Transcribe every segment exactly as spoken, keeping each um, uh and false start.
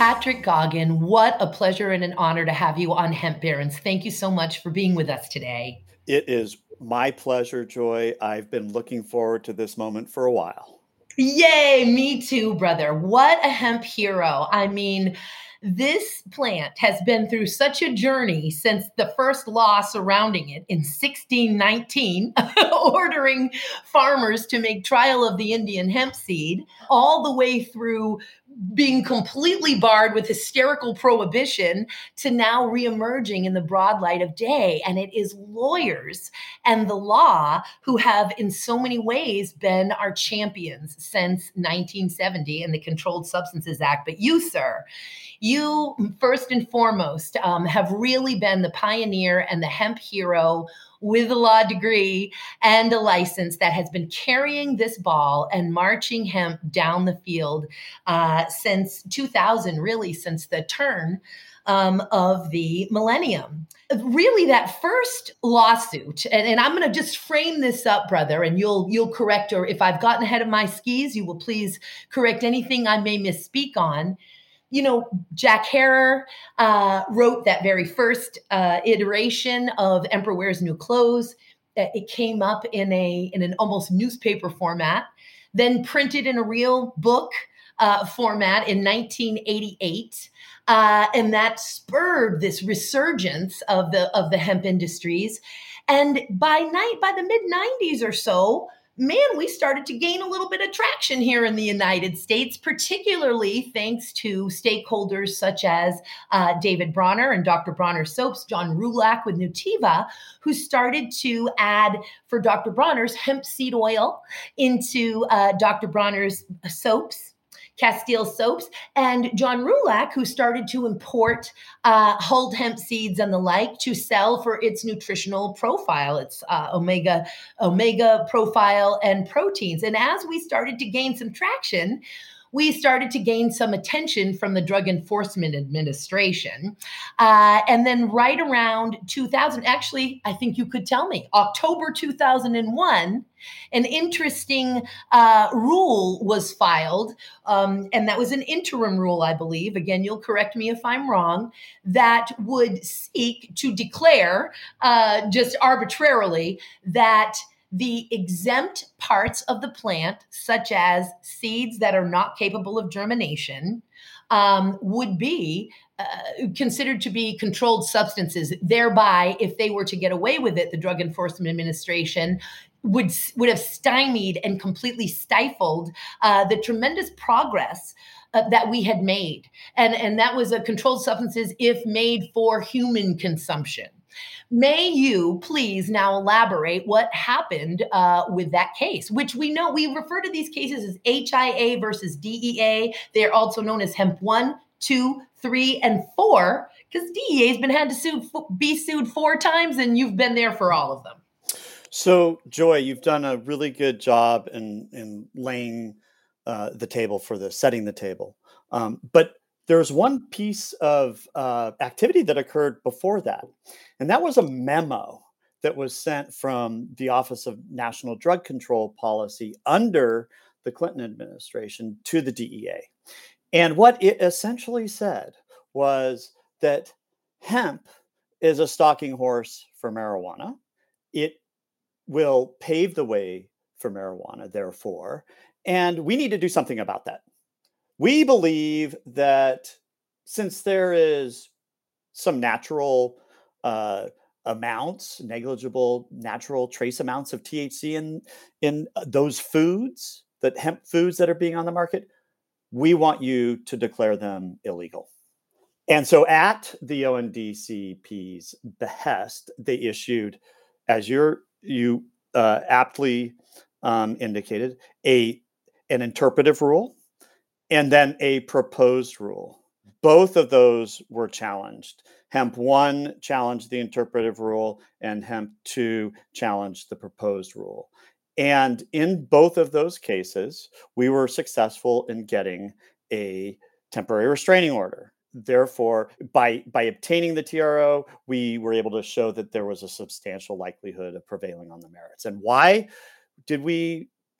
Patrick Goggin, what a pleasure and an honor to have you on Hemp Barons. Thank you so much for being with us today. It is my pleasure, Joy. I've been looking forward to this moment for a while. Yay, me too, brother. What a hemp hero. I mean, this plant has been through such a journey since the first law surrounding it in sixteen nineteen, ordering farmers to make trial of the Indian hemp seed, all the way through being completely barred with hysterical prohibition to now reemerging in the broad light of day. And it is lawyers and the law who have, in so many ways, been our champions since nineteen seventy and the Controlled Substances Act. But you, sir, you first and foremost um, have really been the pioneer and the hemp hero with a law degree and a license that has been carrying this ball and marching hemp down the field uh, since two thousand, really since the turn um, of the millennium. Really, that first lawsuit, and, and I'm going to just frame this up, brother, and you'll you'll correct, or if I've gotten ahead of my skis, you will please correct anything I may misspeak on. You know, Jack Herer uh, wrote that very first uh, iteration of Emperor Wears New Clothes. It came up in a in an almost newspaper format, then printed in a real book uh, format in nineteen eighty-eight. Uh, and that spurred this resurgence of the of the hemp industries. And by night, by the mid nineties or so, man, we started to gain a little bit of traction here in the United States, particularly thanks to stakeholders such as uh, David Bronner and Doctor Bronner Soaps, John Rulak with Nutiva, who started to add for Doctor Bronner's hemp seed oil into uh, Doctor Bronner's soaps. Castile soaps, and John Rulak, who started to import uh, hulled hemp seeds and the like to sell for its nutritional profile, its uh, omega omega profile and proteins. And as we started to gain some traction, we started to gain some attention from the Drug Enforcement Administration. Uh, and then right around two thousand, actually, I think you could tell me, October two thousand one, an interesting uh, rule was filed, um, and that was an interim rule, I believe. Again, you'll correct me if I'm wrong, that would seek to declare uh, just arbitrarily that the exempt parts of the plant, such as seeds that are not capable of germination, um, would be uh, considered to be controlled substances. Thereby, if they were to get away with it, the Drug Enforcement Administration would would have stymied and completely stifled uh, the tremendous progress uh, that we had made. And, and that was a controlled substances if made for human consumption. May you please now elaborate what happened uh, with that case, which we know we refer to these cases as H I A versus D E A. They're also known as Hemp one, two, three, and four, because D E A has been had to sue, be sued four times, and you've been there for all of them. So, Joy, you've done a really good job in, in laying uh, the table for this, setting the table. Um, but there's one piece of uh, activity that occurred before that, and that was a memo that was sent from the Office of National Drug Control Policy under the Clinton administration to the D E A. And what it essentially said was that hemp is a stalking horse for marijuana. It will pave the way for marijuana, therefore, and we need to do something about that. We believe that since there is some natural uh, amounts, negligible natural trace amounts of T H C in, in those foods, that hemp foods that are being on the market, we want you to declare them illegal. And so at the O N D C P's behest, they issued, as you're, you uh, aptly um, indicated, a an interpretive rule and then a proposed rule. Both of those were challenged. Hemp one challenged the interpretive rule, and Hemp two challenged the proposed rule. And in both of those cases, we were successful in getting a temporary restraining order. Therefore, by, by obtaining the T R O, we were able to show that there was a substantial likelihood of prevailing on the merits. And why did we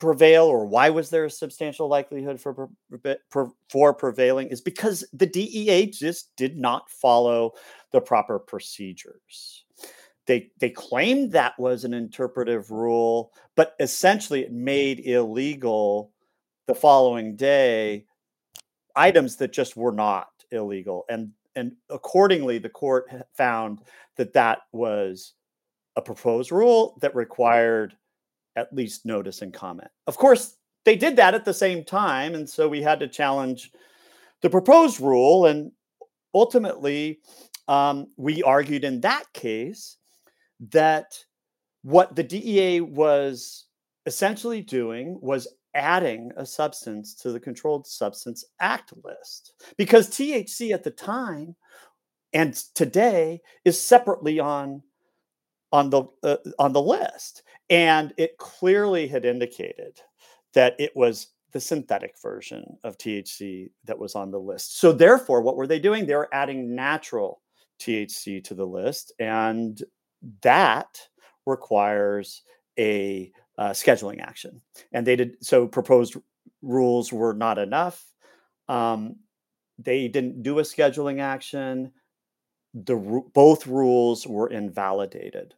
prevail, or why was there a substantial likelihood for for prevailing, is because the D E A just did not follow the proper procedures. They they claimed that was an interpretive rule, but essentially it made illegal the following day items that just were not illegal, and and accordingly the court found that that was a proposed rule that required at least notice and comment. Of course, they did that at the same time, and so we had to challenge the proposed rule, and ultimately um, we argued in that case that what the D E A was essentially doing was adding a substance to the Controlled Substance Act list, because T H C at the time and today is separately on on the uh, on the list, and it clearly had indicated that it was the synthetic version of T H C that was on the list. So therefore, what were they doing? They were adding natural T H C to the list, and that requires a uh, scheduling action. And they did so. Proposed rules were not enough. Um, they didn't do a scheduling action. The both rules were invalidated.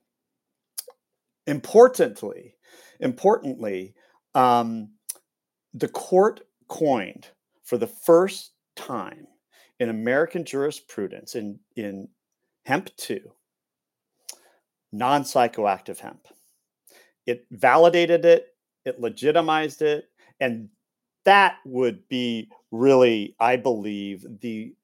Importantly, importantly, um, the court coined for the first time in American jurisprudence in, in hemp two, non-psychoactive hemp. It validated it, it legitimized it, and that would be really, I believe, the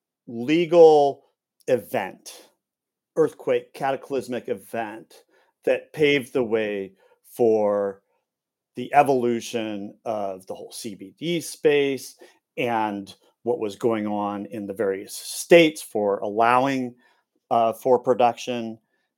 legal event, earthquake, cataclysmic event that paved the way for the evolution of the whole C B D space and what was going on in the various states for allowing uh, for production,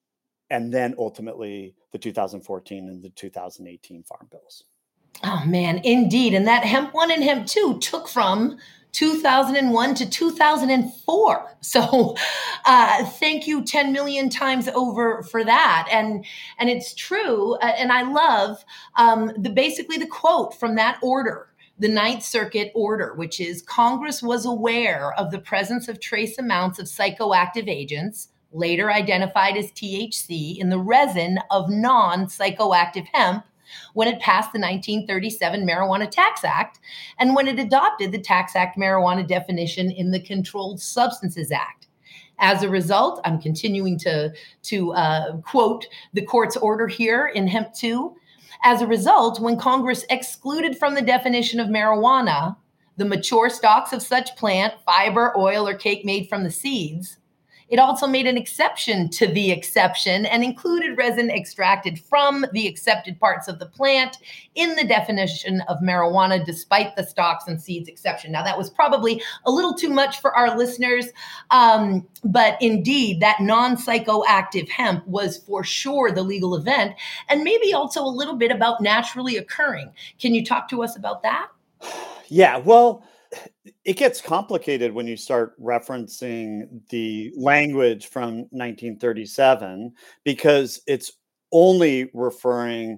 and then ultimately the two thousand fourteen and the two thousand eighteen farm bills. Oh man, indeed. And that hemp one and hemp two took from two thousand one to two thousand four. So uh, thank you ten million times over for that. And and it's true. Uh, and I love um, the basically the quote from that order, the Ninth Circuit order, which is Congress was aware of the presence of trace amounts of psychoactive agents, later identified as T H C, in the resin of non-psychoactive hemp when it passed the nineteen thirty-seven Marijuana Tax Act and when it adopted the Tax Act marijuana definition in the Controlled Substances Act. As a result, I'm continuing to, to uh, quote the court's order here in hemp two. As a result, when Congress excluded from the definition of marijuana the mature stalks of such plant, fiber, oil, or cake made from the seeds, it also made an exception to the exception and included resin extracted from the accepted parts of the plant in the definition of marijuana, despite the stalks and seeds exception. Now, that was probably a little too much for our listeners, um, but indeed, that non-psychoactive hemp was for sure the legal event, and maybe also a little bit about naturally occurring. Can you talk to us about that? Yeah, well, it gets complicated when you start referencing the language from nineteen thirty-seven, because it's only referring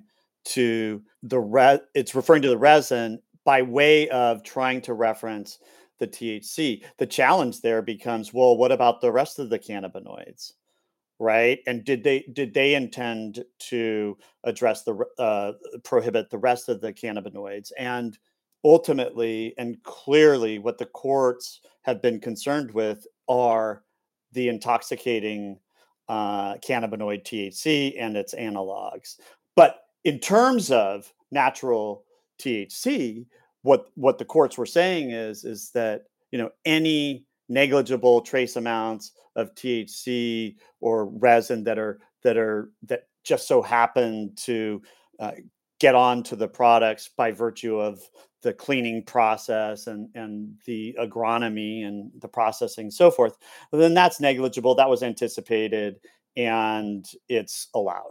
to the re- it's referring to the resin by way of trying to reference the T H C. The challenge there becomes, well, what about the rest of the cannabinoids, right? And did they did they intend to address the uh, prohibit the rest of the cannabinoids? And ultimately and clearly, what the courts have been concerned with are the intoxicating uh, cannabinoid T H C and its analogs. But in terms of natural T H C, what what the courts were saying is is that, you know, any negligible trace amounts of T H C or resin that are that are that just so happen to uh, get onto the products by virtue of the cleaning process and, and the agronomy and the processing and so forth, then that's negligible. That was anticipated and it's allowed.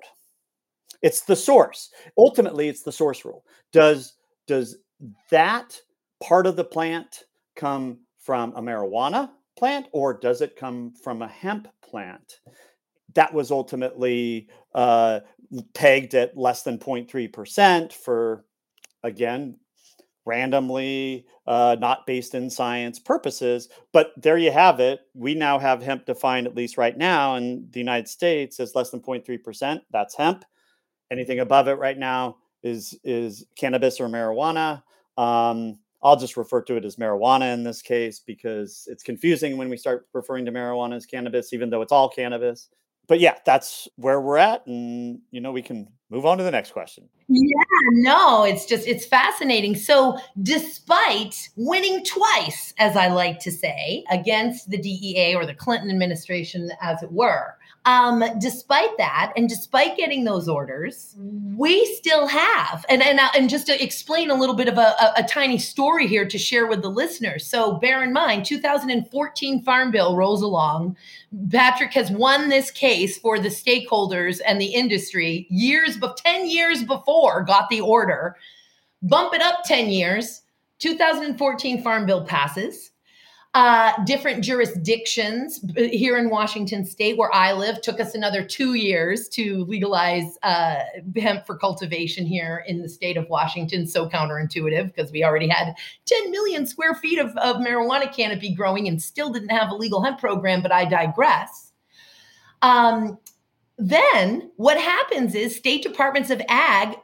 It's the source. Ultimately, it's the source rule. Does, does that part of the plant come from a marijuana plant, or does it come from a hemp plant? That was ultimately uh, pegged at less than zero point three percent for again, randomly, uh, not based in science purposes. But there you have it. We now have hemp defined, at least right now in the United States, as less than zero point three percent. That's hemp. Anything above it right now is is cannabis or marijuana. Um, I'll just refer to it as marijuana in this case because it's confusing when we start referring to marijuana as cannabis, even though it's all cannabis. But yeah, that's where we're at, and you know we can move on to the next question. Yeah, no, it's just it's fascinating. So, despite winning twice, as I like to say, against the D E A or the Clinton administration, as it were, um, despite that, and despite getting those orders, we still have, and and, uh, and just to explain a little bit of a, a, a tiny story here to share with the listeners. So, bear in mind, two thousand fourteen Farm Bill rolls along. Patrick has won this case for the stakeholders and the industry years, but ten years before got the order. Bump it up ten years. two thousand fourteen Farm Bill passes. Uh, different jurisdictions here in Washington State, where I live, took us another two years to legalize uh, hemp for cultivation here in the state of Washington. So counterintuitive because we already had ten million square feet of, of marijuana canopy growing and still didn't have a legal hemp program, but I digress. Um, Then what happens is state departments of ag,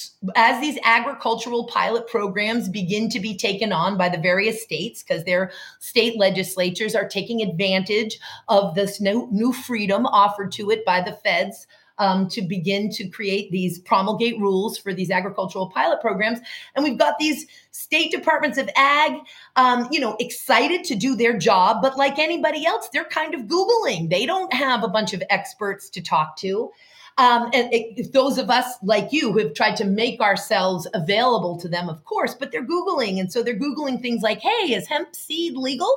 as these agricultural pilot programs begin to be taken on by the various states, because their state legislatures are taking advantage of this new, new freedom offered to it by the feds um, to begin to create these promulgate rules for these agricultural pilot programs. And we've got these state departments of ag, um, you know, excited to do their job. But like anybody else, they're kind of Googling. They don't have a bunch of experts to talk to. Um, and it, those of us like you who have tried to make ourselves available to them, of course, but they're Googling. And so they're Googling things like, hey, is hemp seed legal?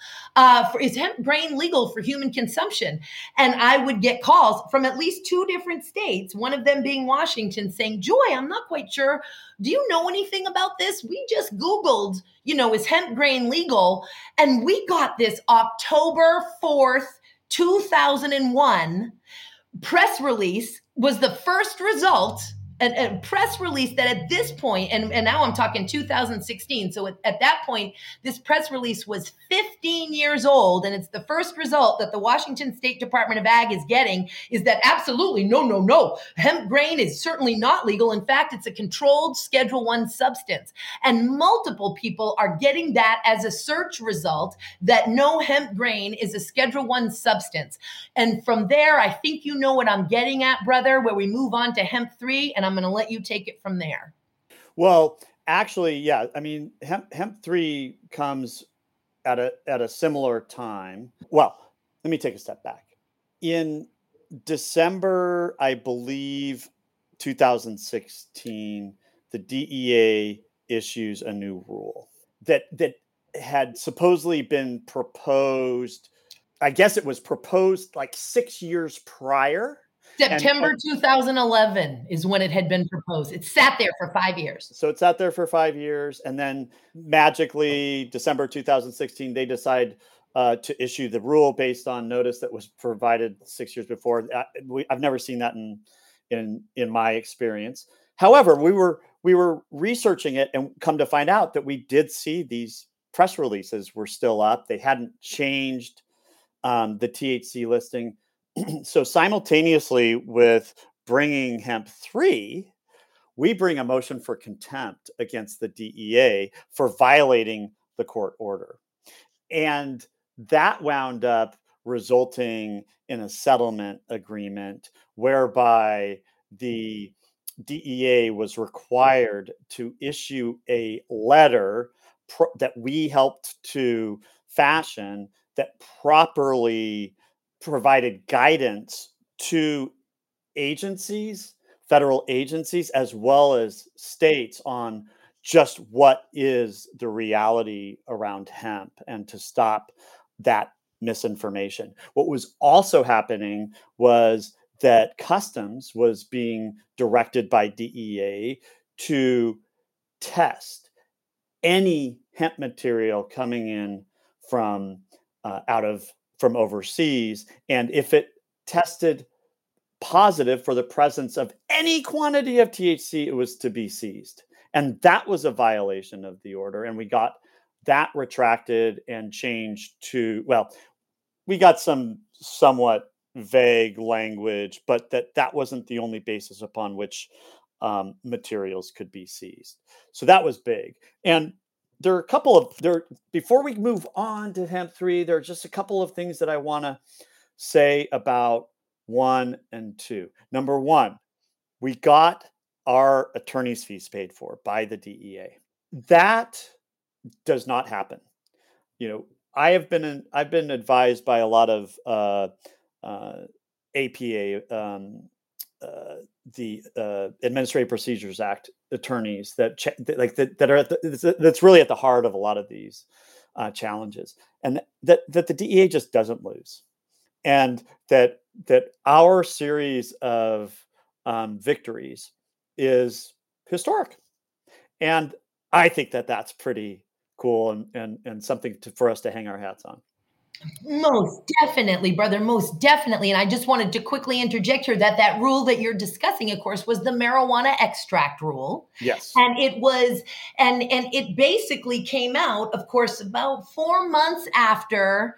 Uh, for, is hemp grain legal for human consumption? And I would get calls from at least two different states, one of them being Washington, saying, Joy, I'm not quite sure. Do you know anything about this? We just Googled, you know, is hemp grain legal? And we got this October fourth, two thousand one press release was the first result, a, a press release that at this point, and, and now I'm talking two thousand sixteen. So at, at that point, this press release was fifteen years old. And it's the first result that the Washington State Department of Ag is getting is that absolutely, no, no, no. Hemp grain is certainly not legal. In fact, it's a controlled Schedule One substance. And multiple people are getting that as a search result that no, hemp grain is a Schedule One substance. And from there, I think you know what I'm getting at, brother, where we move on to hemp three, and I'm going to let you take it from there. Well, actually, yeah. I mean, hemp, hemp three comes at a at a similar time. Well, let me take a step back. In December, I believe, two thousand sixteen, the D E A issues a new rule that that had supposedly been proposed. I guess it was proposed like six years prior. September and, two thousand eleven is when it had been proposed. It sat there for five years. So it sat there for five years. And then magically, December two thousand sixteen, they decide uh, to issue the rule based on notice that was provided six years before. I, we, I've never seen that in, in, in my experience. However, we were we were researching it and come to find out that we did see these press releases were still up. They hadn't changed um, the T H C listing. So simultaneously with bringing hemp three, we bring a motion for contempt against the D E A for violating the court order. And that wound up resulting in a settlement agreement whereby the D E A was required to issue a letter pro- that we helped to fashion that properly provided guidance to agencies, federal agencies, as well as states on just what is the reality around hemp and to stop that misinformation. What was also happening was that Customs was being directed by D E A to test any hemp material coming in from uh, out of from overseas, and if it tested positive for the presence of any quantity of T H C, it was to be seized. And that was a violation of the order. And we got that retracted and changed to, well, we got some somewhat vague language, but that that wasn't the only basis upon which um, materials could be seized. So that was big. And there are a couple of there before we move on to hemp three, there are just a couple of things that I want to say about one and two. Number one, we got our attorney's fees paid for by the D E A. That does not happen. You know, I have been in, I've been advised by a lot of uh, uh, A P A, um, uh, the uh, Administrative Procedures Act attorneys that, ch- that like that, that are at the, that's really at the heart of a lot of these uh, challenges, and that that the D E A just doesn't lose, and that that our series of um, victories is historic, and I think that that's pretty cool and and and something to, for us to hang our hats on. Most definitely, brother, most definitely. And I just wanted to quickly interject here that that rule that you're discussing, of course, was the marijuana extract rule. Yes. And it was, and and it basically came out, of course, about four months after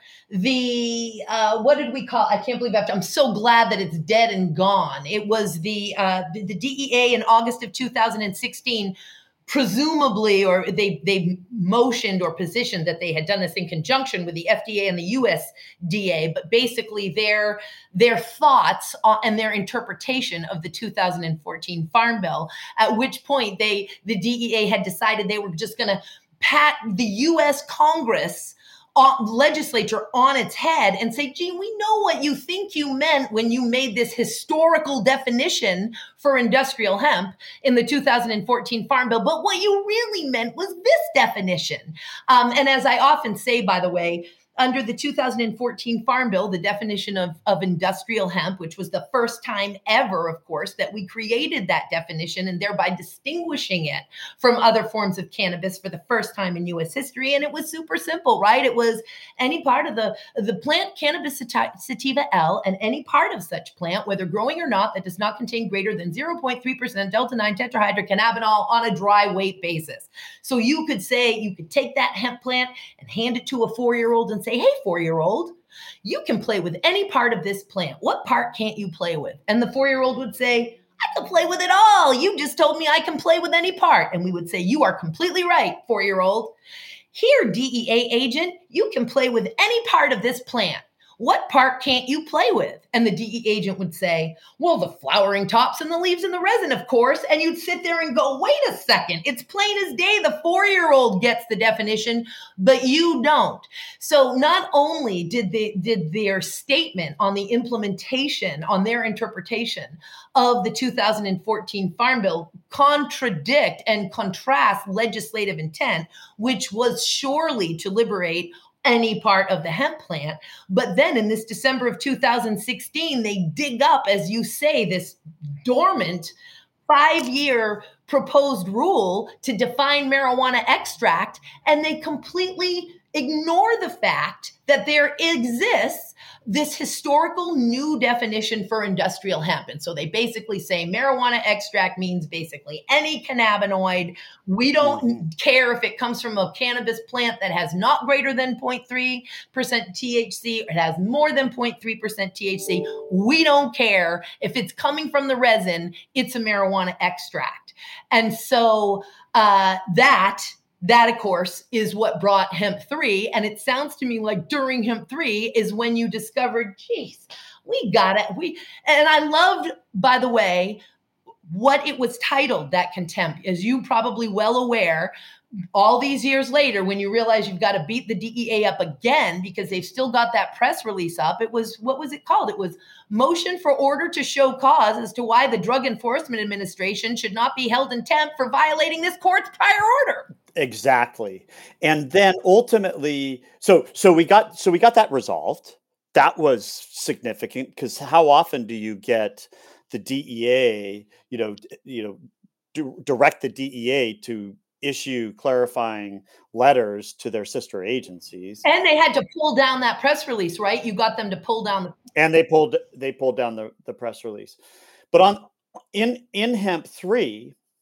the, uh, what did we call, I can't believe after, I'm so glad that it's dead and gone. It was the, uh, the, the D E A in August of two thousand sixteen, presumably, or they they motioned or positioned that they had done this in conjunction with the F D A and the U S D A, but basically their their thoughts on, and their interpretation of the two thousand fourteen Farm Bill, at which point they the D E A had decided they were just going to pat the U S Congress Uh, legislature on its head and say, gee, we know what you think you meant when you made this historical definition for industrial hemp in the two thousand fourteen Farm Bill, but what you really meant was this definition. Um, and as I often say, by the way, under the two thousand fourteen Farm Bill, the definition of, of industrial hemp, which was the first time ever, of course, that we created that definition and thereby distinguishing it from other forms of cannabis for the first time in U S history. And it was super simple, right? It was any part of the, the plant Cannabis sativa L and any part of such plant, whether growing or not, that does not contain greater than zero point three percent delta nine tetrahydrocannabinol on a dry weight basis. So you could say, you could take that hemp plant and hand it to a four-year-old and say, hey, four-year-old, you can play with any part of this plant. What part can't you play with? And the four-year-old would say, I can play with it all. You just told me I can play with any part. And we would say, you are completely right, four-year-old. Here, D E A agent, you can play with any part of this plant. What part can't you play with? And the D E A agent would say, well, the flowering tops and the leaves and the resin, of course. And you'd sit there and go, wait a second. It's plain as day. The four-year-old gets the definition, but you don't. So not only did they, did their statement on the implementation, on their interpretation of the two thousand fourteen Farm Bill contradict and contrast legislative intent, which was surely to liberate any part of the hemp plant. But then in this December of two thousand sixteen, they dig up, as you say, this dormant five-year proposed rule to define marijuana extract, and they completely ignore the fact that there exists this historical new definition for industrial hemp. And so they basically say marijuana extract means basically any cannabinoid. We don't mm-hmm. care if it comes from a cannabis plant that has not greater than zero point three percent T H C, or it has more than zero point three percent T H C. We don't care if it's coming from the resin, it's a marijuana extract. And so uh, that That, of course, is what brought hemp three. And it sounds to me like during hemp three is when you discovered, geez, we got it. We and I loved, by the way, what it was titled, that contempt, as you probably well aware, all these years later, when you realize you've got to beat the D E A up again because they've still got that press release up. It was, what was it called? It was Motion for Order to Show Cause as to why the Drug Enforcement Administration should not be held in contempt for violating this court's prior order. Exactly. And then ultimately, so so we got so we got that resolved. That was significant because how often do you get the D E A, you know, you know, do, direct the D E A to issue clarifying letters to their sister agencies? And they had to pull down that press release, right? You got them to pull down the and they pulled they pulled down the, the press release. But on in in hemp three,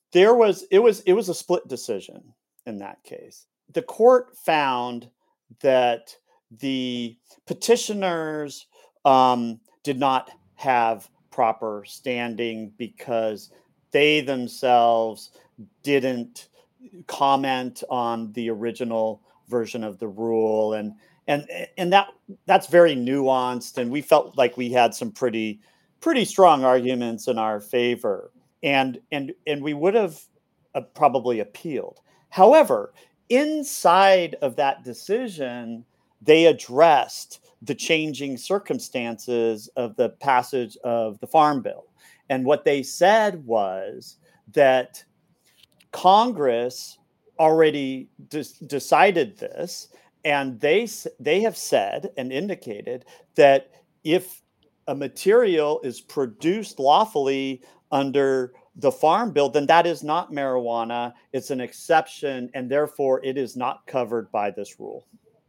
there was it was it was a split decision in that case. The court found that the petitioners um, did not have proper standing because they themselves didn't comment on the original version of the rule, and and and that that's very nuanced, and we felt like we had some pretty pretty strong arguments in our favor, and and and we would have uh, probably appealed. However, inside of that decision, they addressed the changing circumstances of the passage of the Farm Bill. And what they said was that Congress already de- decided this, and they they have said and indicated that if a material is produced lawfully under the Farm Bill, then that is not marijuana. It's an exception, and therefore it is not covered by this rule.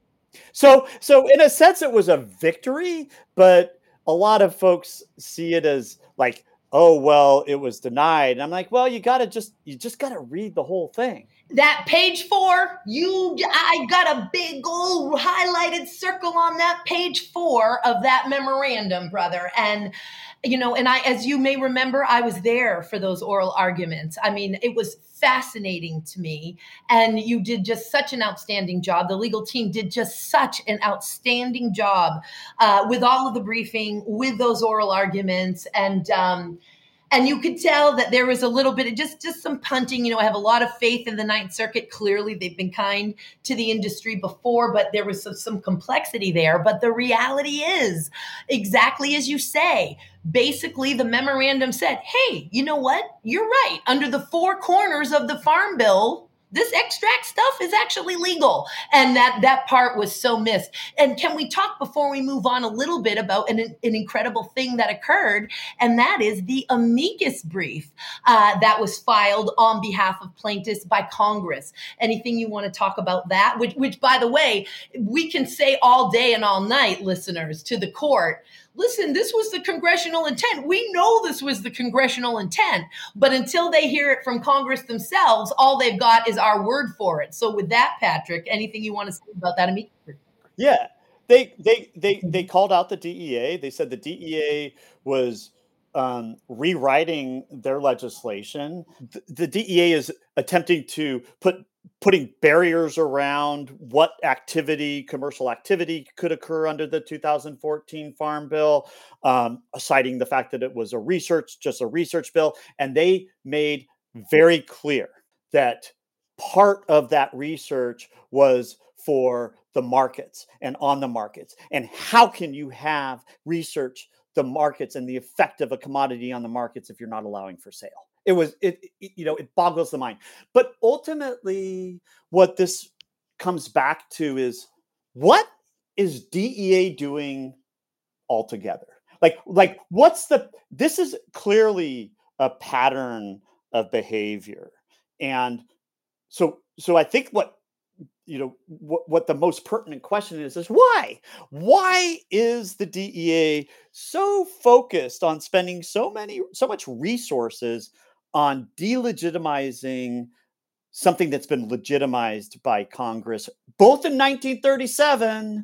So, so in a sense, it was a victory, but a lot of folks see it as like, oh, well, it was denied. And I'm like, well, you got to just, you just got to read the whole thing. That page four, you, I got a big old highlighted circle on that page four of that memorandum, brother. And, you know, and I, as you may remember, I was there for those oral arguments. I mean, it was fascinating to me. And you did just such an outstanding job. The legal team did just such an outstanding job uh, with all of the briefing, with those oral arguments. And, um, And you could tell that there was a little bit of just, just some punting. You know, I have a lot of faith in the Ninth Circuit. Clearly, they've been kind to the industry before, but there was some, some complexity there. But the reality is, exactly as you say, basically the memorandum said, hey, you know what? You're right. Under the four corners of the Farm Bill, this extract stuff is actually legal. And that that part was so missed. And can we talk before we move on a little bit about an, an incredible thing that occurred? And that is the amicus brief uh, that was filed on behalf of plaintiffs by Congress. Anything you want to talk about that? Which, which, by the way, we can say all day and all night, listeners, to the court. Listen, this was the congressional intent. We know this was the congressional intent, but until they hear it from Congress themselves, all they've got is our word for it. So with that, Patrick, anything you want to say about that immediately? Yeah, they they they they called out the D E A. They said the D E A was um, rewriting their legislation. The, the D E A is attempting to put putting barriers around what activity, commercial activity could occur under the two thousand fourteen Farm Bill, um, citing the fact that it was a research, just a research bill. And they made very clear that part of that research was for the markets and on the markets. And how can you have research the markets and the effect of a commodity on the markets if you're not allowing for sale? It was, it, it, you know, it boggles the mind. But ultimately, what this comes back to is, what is D E A doing altogether? Like, like what's the, this is clearly a pattern of behavior. And so, so I think what, you know, what, what the most pertinent question is, is why? Why is the D E A so focused on spending so many, so much resources on delegitimizing something that's been legitimized by Congress, both in nineteen thirty-seven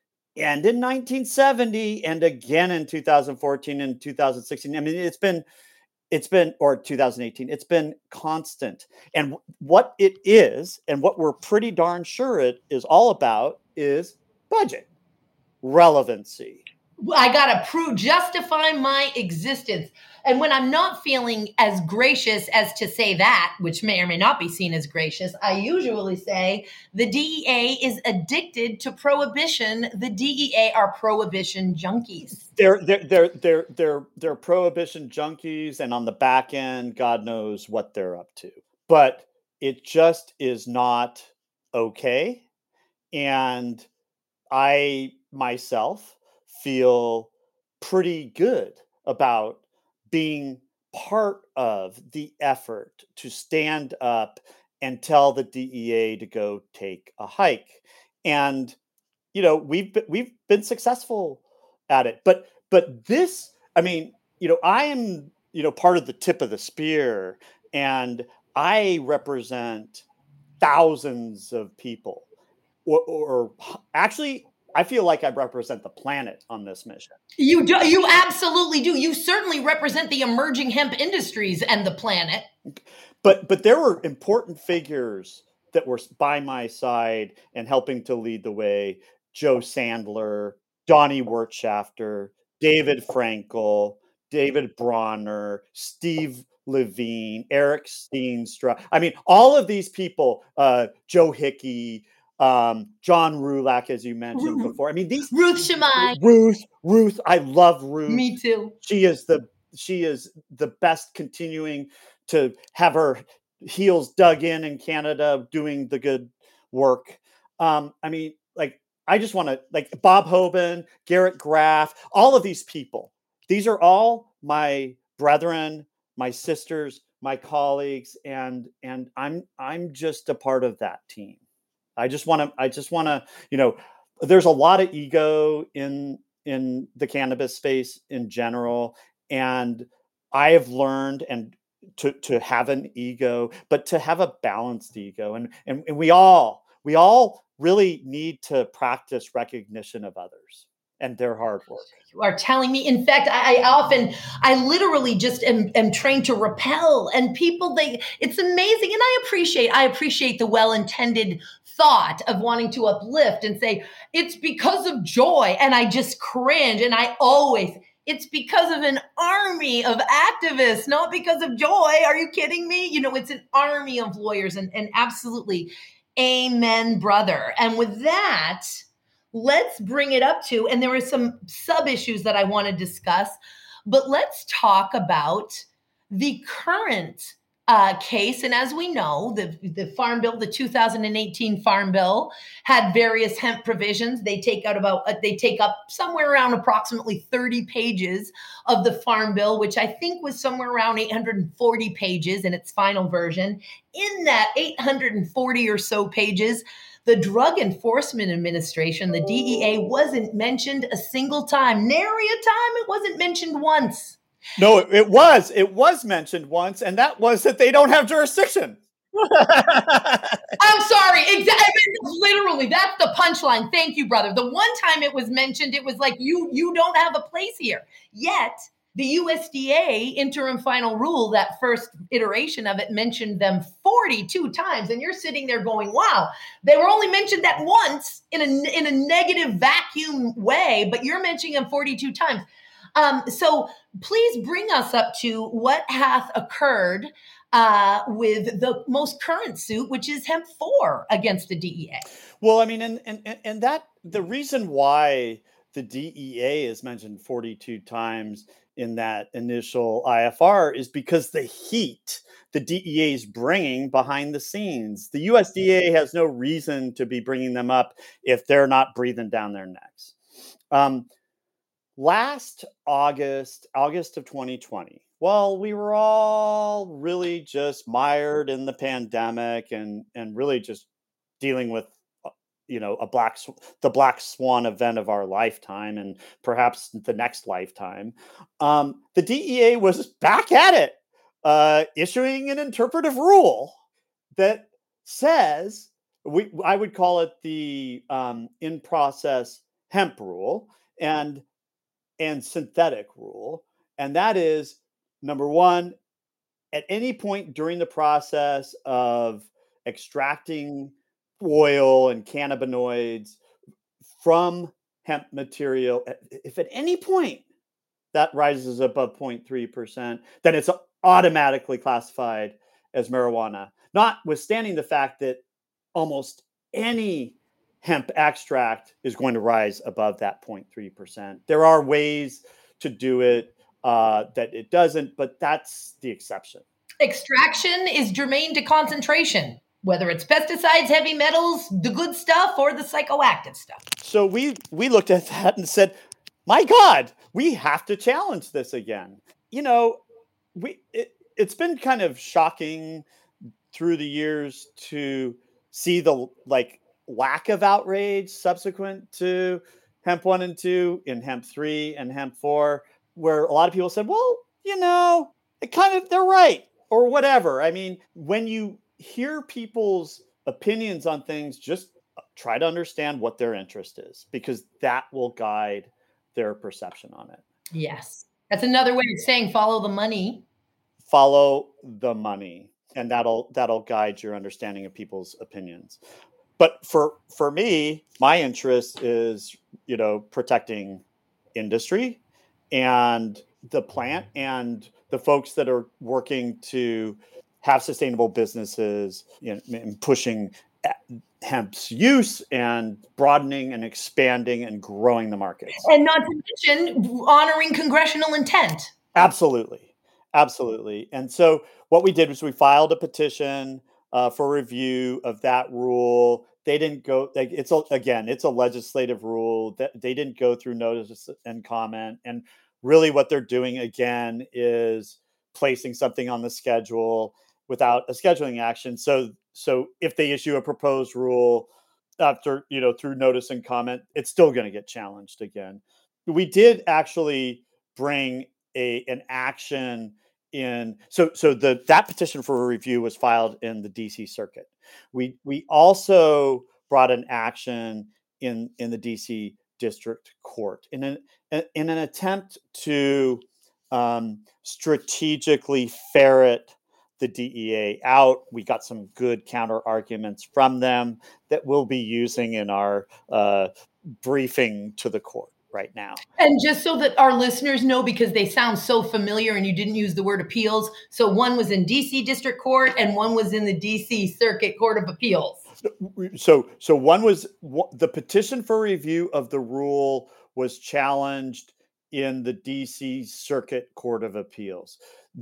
and in nineteen seventy, and again in two thousand fourteen and two thousand sixteen? I mean, it's been, it's been, or two thousand eighteen, it's been constant. And what it is, and what we're pretty darn sure it is all about, is budget relevancy. I got to prove, justify my existence. And when I'm not feeling as gracious as to say that, which may or may not be seen as gracious, I usually say the D E A is addicted to prohibition. The D E A are prohibition junkies. They're they're they're they're they're they're prohibition junkies, and on the back end, God knows what they're up to. But it just is not okay. And I myself feel pretty good about being part of the effort to stand up and tell the D E A to go take a hike. And you know, we've been, we've been successful at it. But but this, I mean, you know, I am, you know, part of the tip of the spear, and I represent thousands of people, or, or actually, I feel like I represent the planet on this mission. You do. You absolutely do. You certainly represent the emerging hemp industries and the planet. But but there were important figures that were by my side and helping to lead the way. Joe Sandler, Donnie Wirtschafter, David Frankel, David Bronner, Steve Levine, Eric Steenstra. I mean, all of these people, uh, Joe Hickey, um, John Rulak, as you mentioned before. I mean, these Ruth Shemai. Ruth, Ruth, I love Ruth. Me too. She is the she is the best, continuing to have her heels dug in in Canada, doing the good work. Um, I mean, like, I just want to, like, Bob Hoban, Garrett Graff, all of these people. These are all my brethren, my sisters, my colleagues, and and I'm I'm just a part of that team. I just want to I just want to, you know, there's a lot of ego in in the cannabis space in general, and I have learned and to to have an ego, but to have a balanced ego, and and, and we all we all really need to practice recognition of others and their hard work. You are telling me. In fact, I, I often, I literally just am, am trained to repel, and people, they, it's amazing. And I appreciate, I appreciate the well-intended thought of wanting to uplift and say, it's because of joy. And I just cringe. And I always, it's because of an army of activists, not because of joy. Are you kidding me? You know, it's an army of lawyers, and, and absolutely, amen, brother. And with that, let's bring it up to, and there are some sub issues that I want to discuss, but let's talk about the current uh, case. And as we know, the, the Farm Bill, the two thousand eighteen Farm Bill, had various hemp provisions. They take out about, uh, they take up somewhere around approximately thirty pages of the Farm Bill, which I think was somewhere around eight hundred forty pages in its final version. In that eight hundred forty or so pages, the Drug Enforcement Administration, the D E A, wasn't mentioned a single time. Nary a time it wasn't mentioned once. No, it, it was. It was mentioned once, and that was that they don't have jurisdiction. I'm sorry. Exactly. Literally, that's the punchline. Thank you, brother. The one time it was mentioned, it was like, you, you don't have a place here. Yet, the U S D A interim final rule, that first iteration of it, mentioned them forty-two times. And you're sitting there going, wow, they were only mentioned that once in a, in a negative vacuum way, but you're mentioning them forty-two times. Um, so please bring us up to what hath occurred uh, with the most current suit, which is Hemp four against the D E A. Well, I mean, and, and, and that the reason why the D E A is mentioned forty-two times in that initial I F R is because the heat the D E A is bringing behind the scenes. The U S D A has no reason to be bringing them up if they're not breathing down their necks. Um, last August, August of twenty twenty, well, we were all really just mired in the pandemic and, and really just dealing with, you know, a black, the black swan event of our lifetime and perhaps the next lifetime. Um, the D E A was back at it, uh, issuing an interpretive rule that says, we, I would call it the um, in-process hemp rule and, and synthetic rule. And that is, number one, at any point during the process of extracting oil and cannabinoids from hemp material, if at any point that rises above zero point three percent, then it's automatically classified as marijuana, notwithstanding the fact that almost any hemp extract is going to rise above that zero point three percent. There are ways to do it uh, that it doesn't, but that's the exception. Extraction is germane to concentration, whether it's pesticides, heavy metals, the good stuff, or the psychoactive stuff. So we we looked at that and said, my God, we have to challenge this again. You know, we it, it's been kind of shocking through the years to see the like lack of outrage subsequent to hemp one and two in hemp three and hemp four, where a lot of people said, well, you know, it kind of, they're right. or whatever. I mean, when you hear people's opinions on things, just try to understand what their interest is, because that will guide their perception on it. Yes. That's another way of saying follow the money. Follow the money, and that'll that'll guide your understanding of people's opinions. But for for me, my interest is, you know, protecting industry and the plant and the folks that are working to have sustainable businesses, you know, and pushing hemp's use and broadening and expanding and growing the markets. And not to mention honoring congressional intent. Absolutely. Absolutely. And so what we did was we filed a petition uh, for review of that rule. They didn't go, like, it's a, again, it's a legislative rule that they didn't go through notice and comment. And really what they're doing again is placing something on the schedule without a scheduling action. So, so if they issue a proposed rule after, you know, through notice and comment, it's still going to get challenged again. We did actually bring a an action in, so so the that petition for review was filed in the D C Circuit. We we also brought an action in in the D C District Court in an in an attempt to um, strategically ferret the D E A out. We got some good counter arguments from them that we'll be using in our uh, briefing to the court right now. And just so that our listeners know, because they sound so familiar and you didn't use the word appeals. So one was in D C District Court and one was in the D C Circuit Court of Appeals. So, so one was the petition for review of the rule was challenged in the D C Circuit Court of Appeals.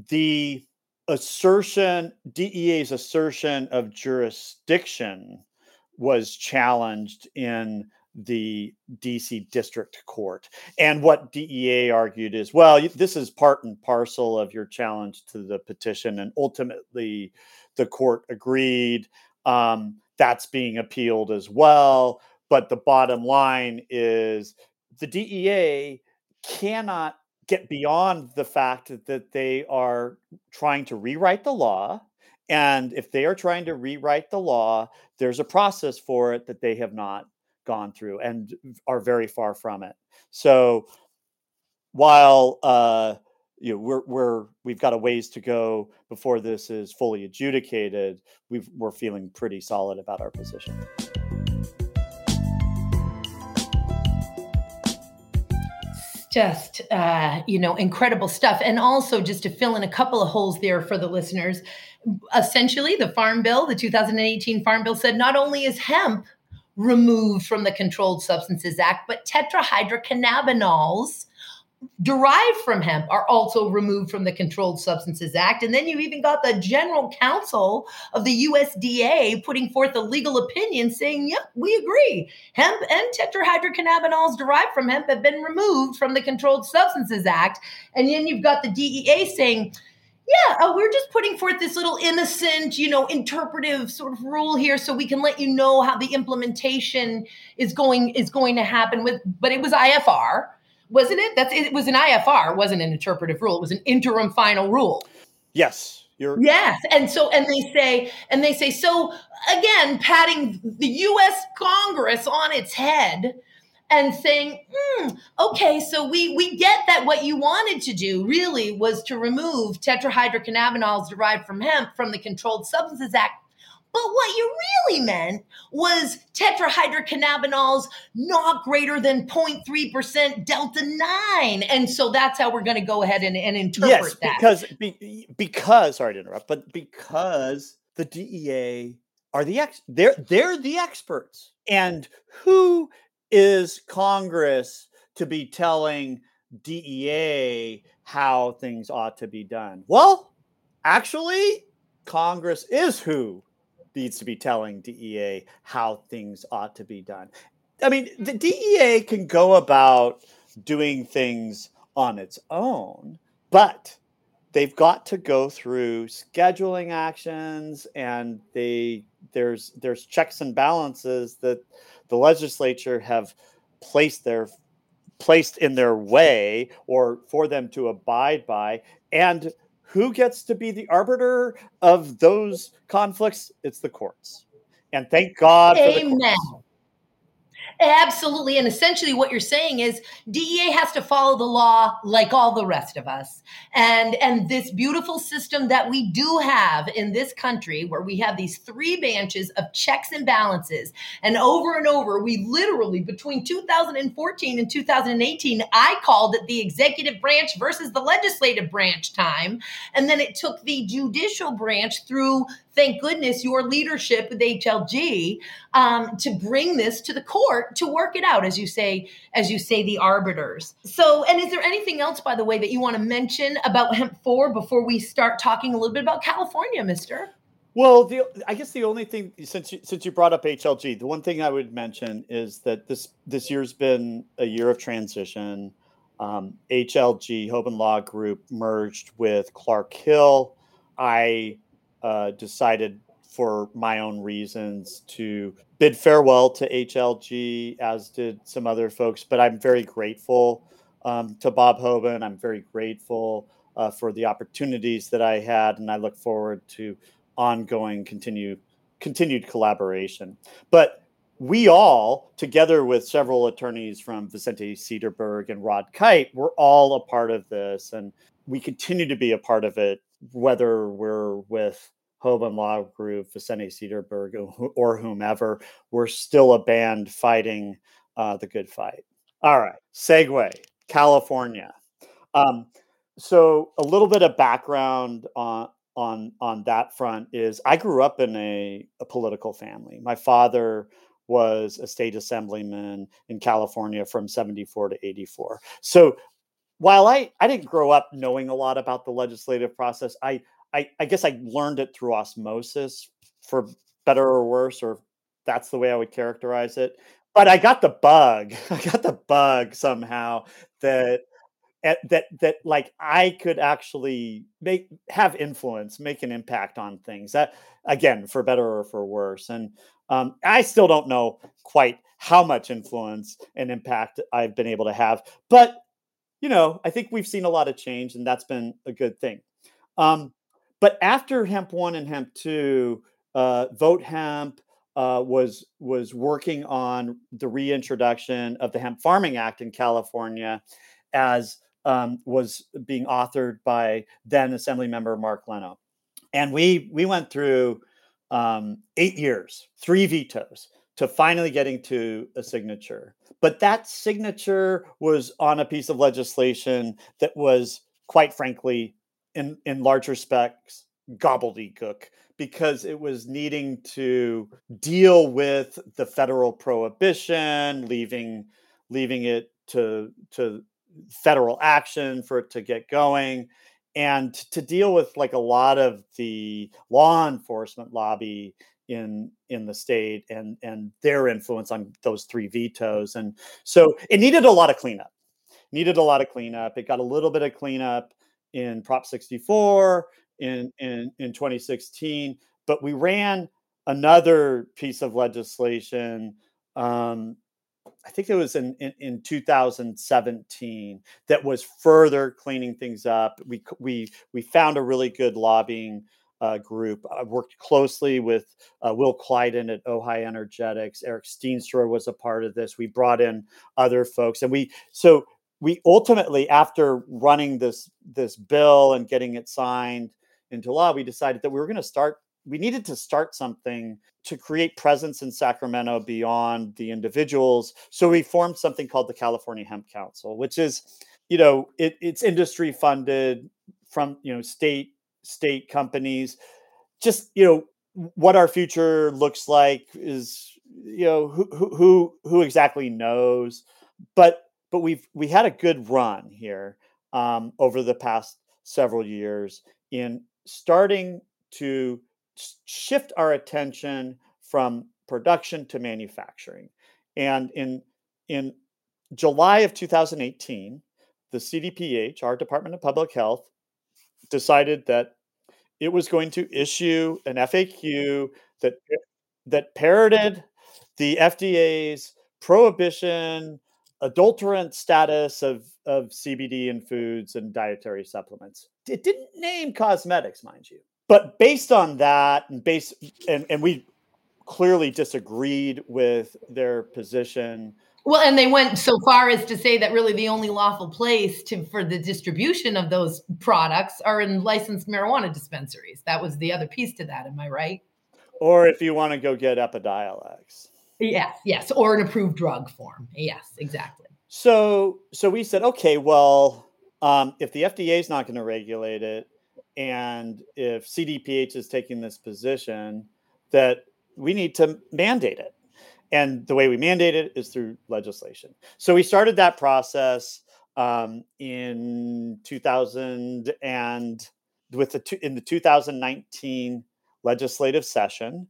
The assertion, D E A's assertion of jurisdiction was challenged in the D C District Court. And what D E A argued is, well, this is part and parcel of your challenge to the petition. And ultimately, the court agreed. Um, that's being appealed as well. But the bottom line is the D E A cannot get beyond the fact that they are trying to rewrite the law. And if they are trying to rewrite the law, there's a process for it that they have not gone through and are very far from it. So while uh, you know we're we're we've got a ways to go before this is fully adjudicated, we've, we're feeling pretty solid about our position. Just, uh, you know, incredible stuff. And also, just to fill in a couple of holes there for the listeners, essentially the Farm Bill, the two thousand eighteen Farm Bill said not only is hemp removed from the Controlled Substances Act, but tetrahydrocannabinols derived from hemp are also removed from the Controlled Substances Act. And then you even got the General Counsel of the U S D A putting forth a legal opinion saying, yep, we agree. Hemp and tetrahydrocannabinols derived from hemp have been removed from the Controlled Substances Act. And then you've got the D E A saying, yeah, uh, we're just putting forth this little innocent, you know, interpretive sort of rule here so we can let you know how the implementation is going is going to happen with, but it was I F R. Wasn't it? That's it was an I F R. It wasn't an interpretive rule. It was an interim final rule. Yes. You're yes. And so, and they say, and they say, so again, patting the U S Congress on its head and saying, hmm, okay, so we we get that what you wanted to do really was to remove tetrahydrocannabinols derived from hemp from the Controlled Substances Act. But what you really meant was tetrahydrocannabinols not greater than zero point three percent delta nine. And so that's how we're going to go ahead and, and interpret yes, that. Because, be, because, sorry to interrupt, but because the D E A are the ex, they're they're the experts. And who is Congress to be telling D E A how things ought to be done? Well, actually, Congress is who needs to be telling D E A how things ought to be done. I mean, the D E A can go about doing things on its own, but they've got to go through scheduling actions, and they there's there's checks and balances that the legislature have placed their placed in their way or for them to abide by. And who gets to be the arbiter of those conflicts? It's the courts. And thank God for the Amen. courts. Absolutely. And essentially, what you're saying is D E A has to follow the law like all the rest of us. And, and this beautiful system that we do have in this country, where we have these three branches of checks and balances. And over and over, we literally, between two thousand fourteen and two thousand eighteen, I called it the executive branch versus the legislative branch time. And then it took the judicial branch through, thank goodness, your leadership with H L G um, to bring this to the court to work it out, as you say, as you say, the arbiters. So, and is there anything else, by the way, that you want to mention about hemp four before we start talking a little bit about California, mister? Well, the, I guess the only thing, since you, since you brought up H L G, the one thing I would mention is that this this year's been a year of transition. Um, H L G, Hoban Law Group, merged with Clark Hill. I uh, decided, for my own reasons, to bid farewell to H L G, as did some other folks. But I'm very grateful um, to Bob Hoban. I'm very grateful uh, for the opportunities that I had, and I look forward to ongoing continue, continued collaboration. But we all, together with several attorneys from Vicente Cederberg and Rod Kite, we're all a part of this, and we continue to be a part of it, whether we're with Hoban Law Group, Vicente Cederberg, or whomever. We're still a band fighting uh, the good fight. All right, segue, California. Um, so a little bit of background on on on that front is I grew up in a, a political family. My father was a state assemblyman in California from seventy-four to eighty-four. So while I, I didn't grow up knowing a lot about the legislative process, I, I I guess I learned it through osmosis, for better or worse, or that's the way I would characterize it. But I got the bug. I got the bug somehow that at, that that like I could actually make have influence, make an impact on things. That, again, for better or for worse. And um, I still don't know quite how much influence and impact I've been able to have, but you know, I think we've seen a lot of change, and that's been a good thing. Um, but after Hemp One and Hemp Two, uh, Vote Hemp uh, was was working on the reintroduction of the Hemp Farming Act in California, as um, was being authored by then Assemblymember Mark Leno, and we we went through um, eight years, three vetoes, to finally getting to a signature. But that signature was on a piece of legislation that was, quite frankly, in, in large respects, gobbledygook, because it was needing to deal with the federal prohibition, leaving leaving it to to federal action for it to get going, and to deal with like a lot of the law enforcement lobby in in the state, and and their influence on those three vetoes. And so it needed a lot of cleanup needed a lot of cleanup. It got a little bit of cleanup in Prop sixty-four in in in twenty sixteen, but we ran another piece of legislation, um I think it was in, in, in two thousand seventeen, that was further cleaning things up. We we we found a really good lobbying uh, group. I worked closely with uh, Will Clyden at Ojai Energetics. Eric Steenstra was a part of this. We brought in other folks, and we so we ultimately, after running this this bill and getting it signed into law, we decided that we were going to start. We needed to start something to create presence in Sacramento beyond the individuals. So we formed something called the California Hemp Council, which is, you know, it, it's industry funded from, you know, state state companies. Just, you know, what our future looks like is, you know, who who who exactly knows, but but we've we had a good run here um, over the past several years in starting to shift our attention from production to manufacturing. And in in July of two thousand eighteen, the C D P H, our Department of Public Health, decided that it was going to issue an F A Q that that parroted the F D A's prohibition, adulterant status of, of C B D in foods and dietary supplements. it didn't name cosmetics, mind you. But based on that, and based and, and we clearly disagreed with their position. Well, and they went so far as to say that really the only lawful place to for the distribution of those products are in licensed marijuana dispensaries. That was the other piece to that. Am I right? Or if you want to go get Epidiolex. Yes, yes, or an approved drug form. Yes, exactly. So, so we said, okay, well, um, if the F D A is not going to regulate it, and if C D P H is taking this position, that we need to mandate it. And the way we mandate it is through legislation. So we started that process um, in two thousand and with the two, in the two thousand nineteen legislative session,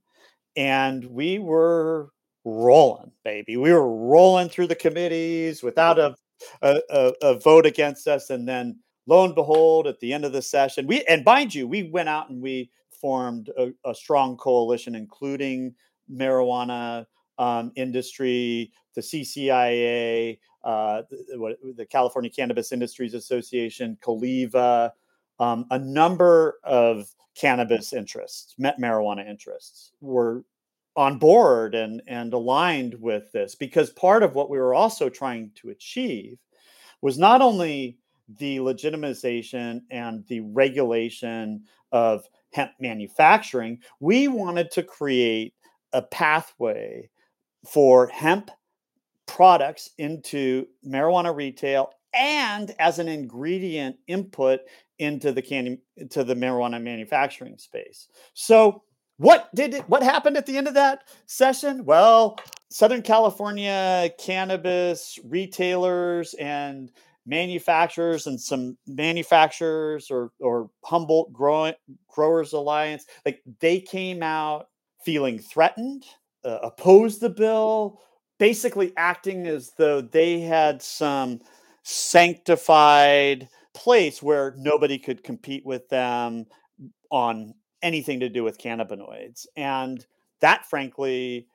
and we were rolling, baby. We were rolling through the committees without a a, a, a vote against us, and then lo and behold, at the end of the session, we and mind you, we went out and we formed a, a strong coalition, including marijuana um, industry, the C C I A, uh, the, what, the California Cannabis Industries Association, Caliva, um, a number of cannabis interests, marijuana interests, were on board and, and aligned with this, because part of what we were also trying to achieve was not only the legitimization and the regulation of hemp manufacturing, we wanted to create a pathway for hemp products into marijuana retail and as an ingredient input into the candy to the marijuana manufacturing space. So what did it what happened at the end of that session? Well, Southern California cannabis retailers and manufacturers and some manufacturers or or Humboldt growing Growers Alliance, like they came out feeling threatened, uh, opposed the bill, basically acting as though they had some sanctified place where nobody could compete with them on anything to do with cannabinoids. And that, frankly,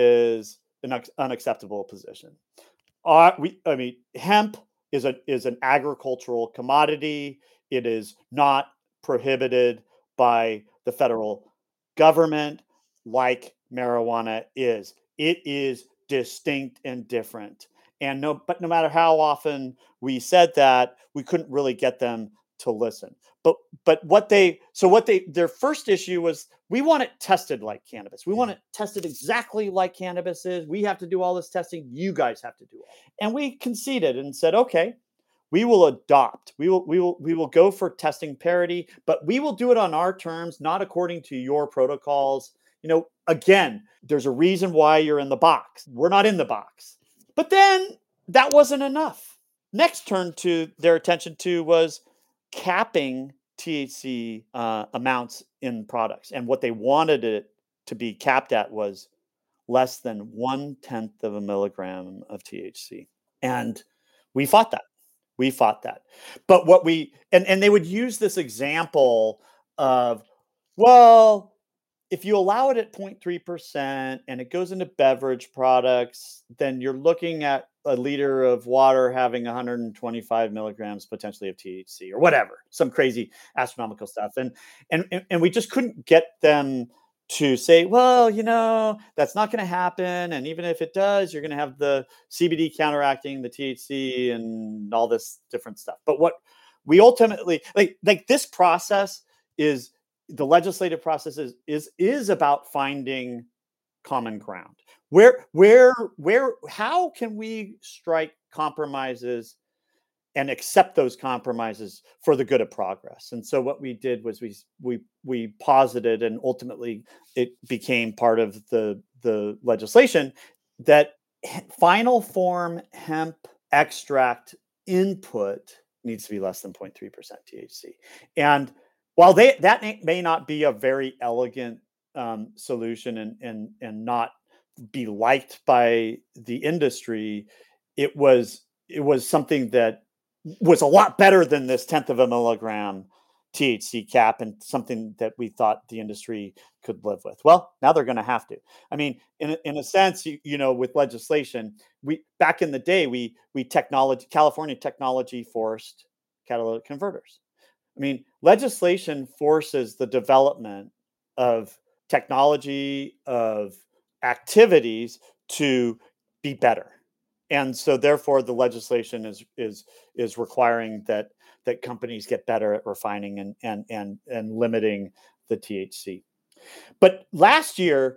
is an unacceptable position. Uh, we, I mean, hemp is a is an agricultural commodity. It is not prohibited by the federal government like marijuana is. It is distinct and different. And no, but no matter how often we said that, we couldn't really get them to listen. But but what they so what they their first issue was, we want it tested like cannabis. We want it tested exactly like cannabis is. We have to do all this testing. You guys have to do it. And we conceded and said, okay, we will adopt. We will we will we will go for testing parity, but we will do it on our terms, not according to your protocols. You know, again, there's a reason why you're in the box. We're not in the box. But then that wasn't enough. Next turn to their attention to was capping T H C uh, amounts in products. And what they wanted it to be capped at was less than one tenth of a milligram of T H C. And we fought that. We fought that. But what we, and, and they would use this example of, well, if you allow it at zero point three percent and it goes into beverage products, then you're looking at a liter of water having one hundred twenty-five milligrams potentially of T H C or whatever, some crazy astronomical stuff. And, and, and we just couldn't get them to say, well, you know, that's not going to happen. And even if it does, you're going to have the C B D counteracting the T H C and all this different stuff. But what we ultimately, like, like this process is, the legislative process is, is, is about finding common ground. Where, where, where, how can we strike compromises and accept those compromises for the good of progress? And so what we did was we, we, we posited, and ultimately it became part of the, the legislation, that final form hemp extract input needs to be less than zero point three percent T H C. And while they, that may not be a very elegant um, solution and, and, and not be liked by the industry, it was, it was something that was a lot better than this tenth of a milligram T H C cap, and something that we thought the industry could live with. Well, now they're going to have to. I mean, in a, in a sense, you, you know, with legislation, we back in the day, we we technology California technology forced catalytic converters. I mean, legislation forces the development of technology, of activities to be better. And so therefore the legislation is is is requiring that that companies get better at refining and and and and limiting the T H C. But last year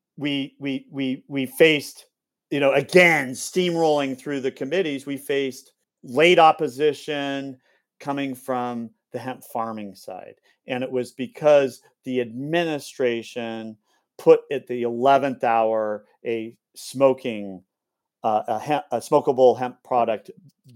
we we we we faced, you know, again, steamrolling through the committees, we faced late opposition coming from the hemp farming side. And it was because the administration put at the eleventh hour a smoking uh, a, hemp, a smokable hemp product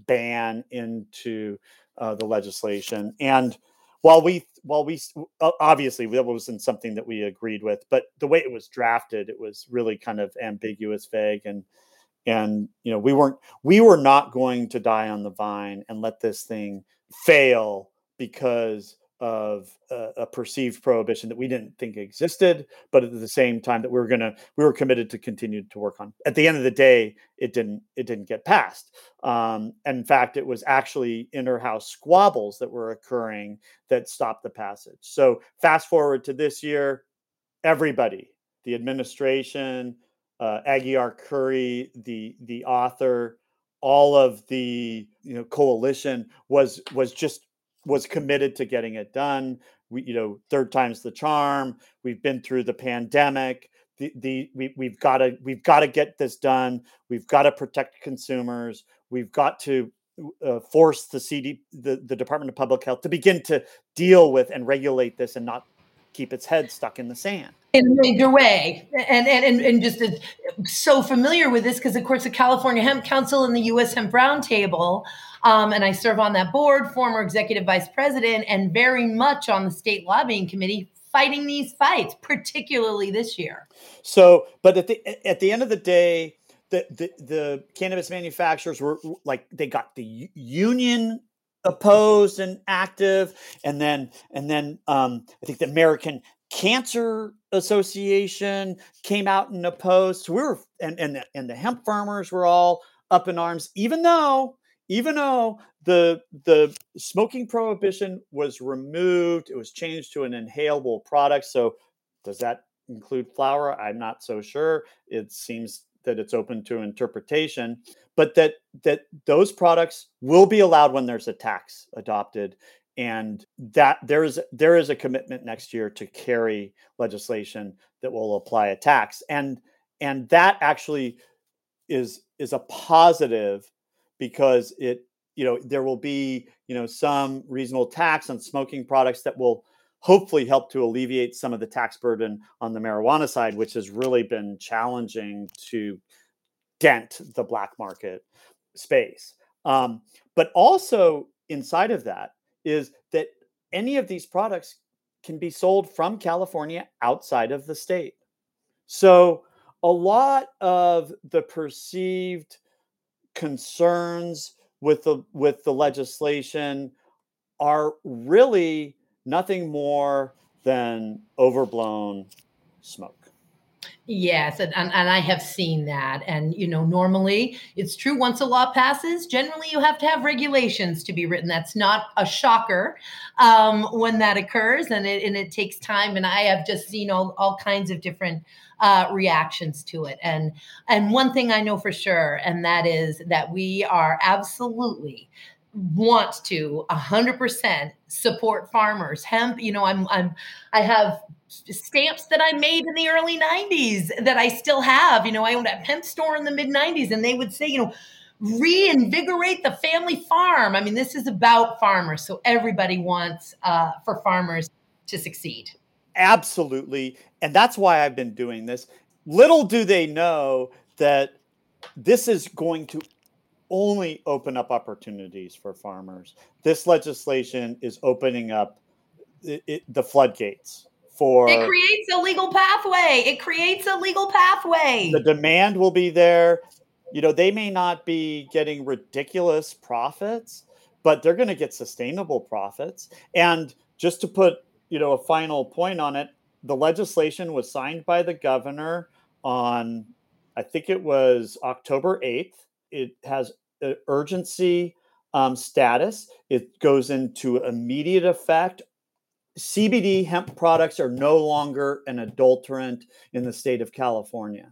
ban into uh, the legislation. And while we, while we, obviously that wasn't something that we agreed with, but the way it was drafted, it was really kind of ambiguous, vague, and and you know we weren't, we were not going to die on the vine and let this thing fail because of a, a perceived prohibition that we didn't think existed, but at the same time that we were gonna, we were committed to continue to work on. At the end of the day, it didn't, it didn't get passed. Um, and in fact, it was actually inter-house squabbles that were occurring that stopped the passage. So fast forward to this year, everybody, the administration, uh, Aguiar Curry, the the author, all of the you know coalition was was just was committed to getting it done. We, you know, third time's the charm. We've been through the pandemic. The, the we we've got to we've got to get this done. We've got to protect consumers. We've got to uh, force the C D the the Department of Public Health to begin to deal with and regulate this and not keep its head stuck in the sand. In a major way. And, and, and, and just uh, so familiar with this because, of course, the California Hemp Council and the U S Hemp Roundtable, um, and I serve on that board, former executive vice president, and very much on the state lobbying committee fighting these fights, particularly this year. So, but at the at the end of the day, the the, the cannabis manufacturers were like, they got the union opposed and active, and then and then um, I think the American Cancer Association came out and opposed. So we were, and and the, and the hemp farmers were all up in arms, even though even though the the smoking prohibition was removed, it was changed to an inhalable product. So does that include flower? I'm not so sure. It seems that it's open to interpretation, but that that those products will be allowed when there's a tax adopted, and that there is there is a commitment next year to carry legislation that will apply a tax, and and that actually is is a positive because it, you know, there will be, you know, some reasonable tax on smoking products that will hopefully help to alleviate some of the tax burden on the marijuana side, which has really been challenging to dent the black market space. Um, but also inside of that is that any of these products can be sold from California outside of the state. So a lot of the perceived concerns with the with the legislation are really nothing more than overblown smoke. Yes, and, and, and I have seen that. And, you know, normally it's true, once a law passes, generally you have to have regulations to be written. That's not a shocker um, when that occurs, and it, and it takes time. And I have just seen all, all kinds of different uh, reactions to it. And, and one thing I know for sure, and that is that we are absolutely want to one hundred percent support farmers. Hemp, you know, I'm, I'm, I have stamps that I made in the early nineties that I still have. You know, I owned a hemp store in the mid nineties, and they would say, you know, reinvigorate the family farm. I mean, this is about farmers. So everybody wants uh, for farmers to succeed. Absolutely. And that's why I've been doing this. Little do they know that this is going to only open up opportunities for farmers. This legislation is opening up it, it, the floodgates for. It creates a legal pathway. It creates a legal pathway. The demand will be there. You know, they may not be getting ridiculous profits, but they're going to get sustainable profits. And just to put, you know, a final point on it, the legislation was signed by the governor on, I think it was October eighth. It has urgency um, status. It goes into immediate effect. C B D hemp products are no longer an adulterant in the state of California.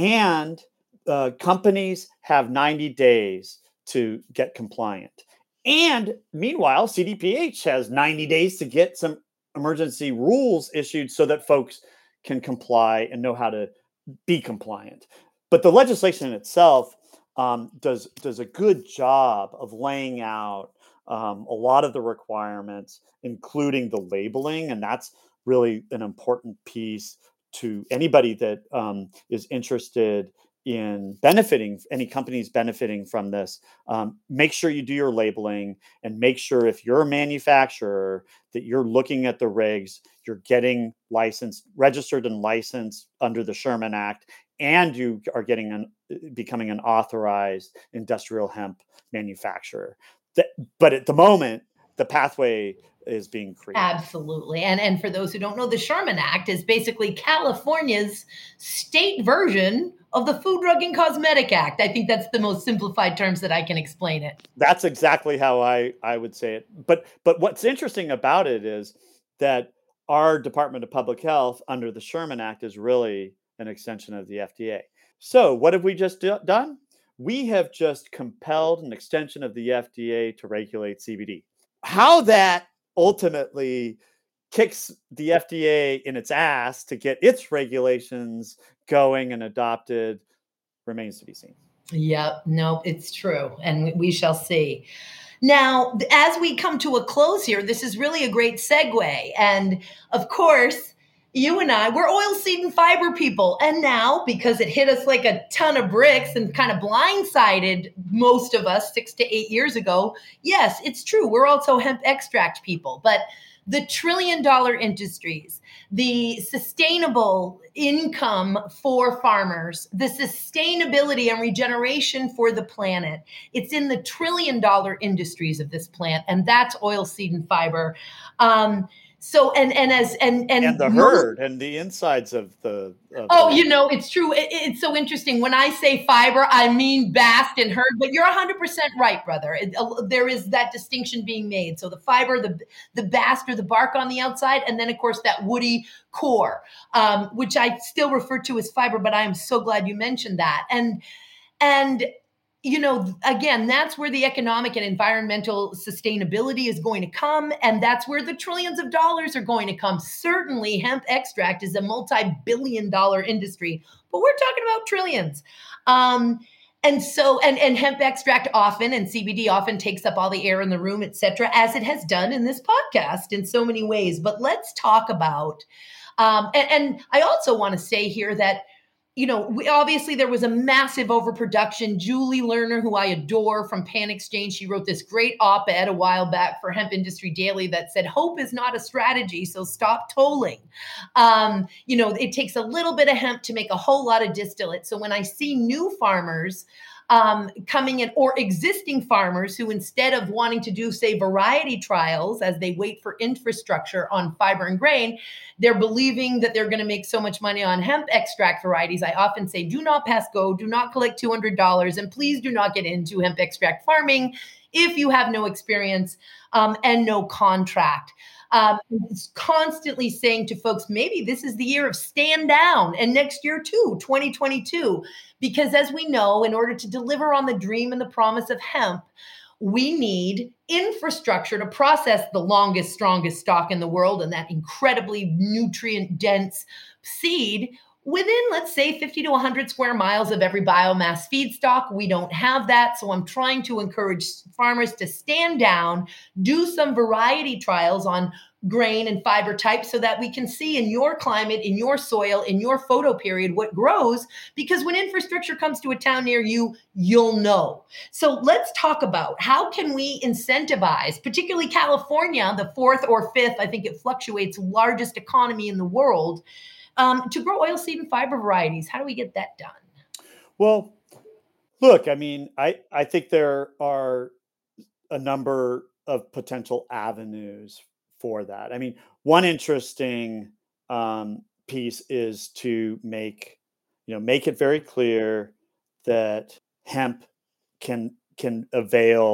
And uh, companies have ninety days to get compliant. And meanwhile, C D P H has ninety days to get some emergency rules issued so that folks can comply and know how to be compliant. But the legislation itself um, does, does a good job of laying out um, a lot of the requirements, including the labeling. And that's really an important piece to anybody that um, is interested in benefiting, any companies benefiting from this. Um, make sure you do your labeling, and make sure if you're a manufacturer that you're looking at the regs, you're getting licensed, registered and licensed under the Sherman Act, and you are getting an, becoming an authorized industrial hemp manufacturer. That, but at the moment, the pathway is being created. Absolutely. And and for those who don't know, the Sherman Act is basically California's state version of the Food, Drug, and Cosmetic Act. I think that's the most simplified terms that I can explain it. That's exactly how I, I would say it. But but what's interesting about it is that our Department of Public Health under the Sherman Act is really an extension of the F D A. So what have we just do- done? We have just compelled an extension of the F D A to regulate C B D. How that ultimately kicks the F D A in its ass to get its regulations going and adopted remains to be seen. Yep. No, it's true. And we, we shall see. Now, as we come to a close here, this is really a great segue. And of course, you and I, we're oil seed and fiber people. And now, because it hit us like a ton of bricks and kind of blindsided most of us six to eight years ago, yes, it's true. We're also hemp extract people. But the trillion dollar industries, the sustainable income for farmers, the sustainability and regeneration for the planet, it's in the trillion dollar industries of this plant, and that's oil seed and fiber. Um, So and and as and and, and the most, herd and the insides of the. Of oh, the, you know, it's true. It, it's so interesting. When I say fiber, I mean bast and herd. But you're one hundred percent right, brother. It, uh, there is that distinction being made. So the fiber, the the bast or the bark on the outside, and then of course that woody core, um, which I still refer to as fiber. But I am so glad you mentioned that. And and you know, again, that's where the economic and environmental sustainability is going to come. And that's where the trillions of dollars are going to come. Certainly, hemp extract is a multi billion dollar industry, but we're talking about trillions. Um, and so, and, and hemp extract often and C B D often takes up all the air in the room, et cetera, as it has done in this podcast in so many ways. But let's talk about, um, and, and I also want to say here that, you know, we, obviously there was a massive overproduction. Julie Lerner, who I adore from Pan Exchange, she wrote this great op-ed a while back for Hemp Industry Daily that said, hope is not a strategy, so stop tolling. Um, you know, it takes a little bit of hemp to make a whole lot of distillate. So when I see new farmers um, coming in, or existing farmers who, instead of wanting to do, say, variety trials as they wait for infrastructure on fiber and grain, they're believing that they're going to make so much money on hemp extract varieties. I often say, do not pass go, do not collect two hundred dollars, and please do not get into hemp extract farming if you have no experience um, and no contract. Um, it's constantly saying to folks, maybe this is the year of stand down, and next year too, twenty twenty-two, because as we know, in order to deliver on the dream and the promise of hemp, we need infrastructure to process the longest, strongest stock in the world and that incredibly nutrient dense seed within, let's say, fifty to one hundred square miles of every biomass feedstock. We don't have that. So I'm trying to encourage farmers to stand down, do some variety trials on grain and fiber types so that we can see in your climate, in your soil, in your photo period, what grows. Because when infrastructure comes to a town near you, you'll know. So let's talk about how can we incentivize, particularly California, the fourth or fifth, I think it fluctuates, largest economy in the world, Um, to grow oilseed and fiber varieties. How do we get that done? Well, look, I mean, I, I think there are a number of potential avenues for that. I mean, one interesting um, piece is to make, you know, make it very clear that hemp can can avail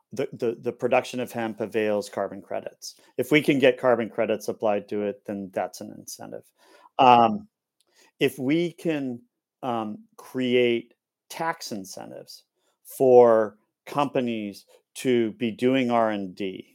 the, the, the production of hemp avails carbon credits. If we can get carbon credits applied to it, then that's an incentive. Um, if we can um, create tax incentives for companies to be doing R and D,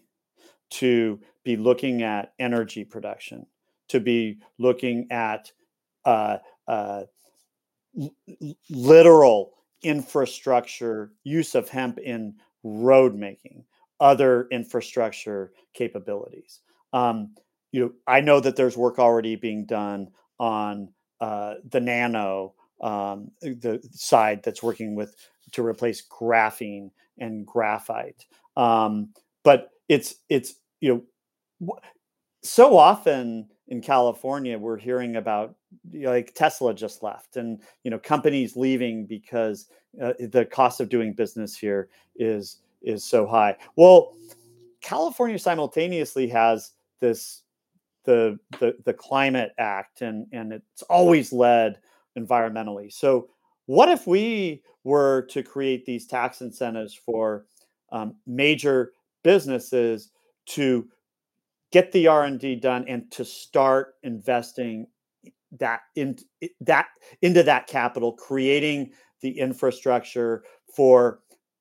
to be looking at energy production, to be looking at uh, uh, l- literal infrastructure use of hemp in road making, other infrastructure capabilities. Um, you know, I know that there's work already being done on uh, the nano um, the side that's working with to replace graphene and graphite. Um, but it's it's you know so often in California, we're hearing about you know, like Tesla just left, and you know companies leaving because uh, the cost of doing business here is is so high. Well, California simultaneously has this the the the Climate Act, and and it's always led environmentally. So, what if we were to create these tax incentives for um, major businesses to get the R and D done and to start investing that in that into that capital, creating the infrastructure for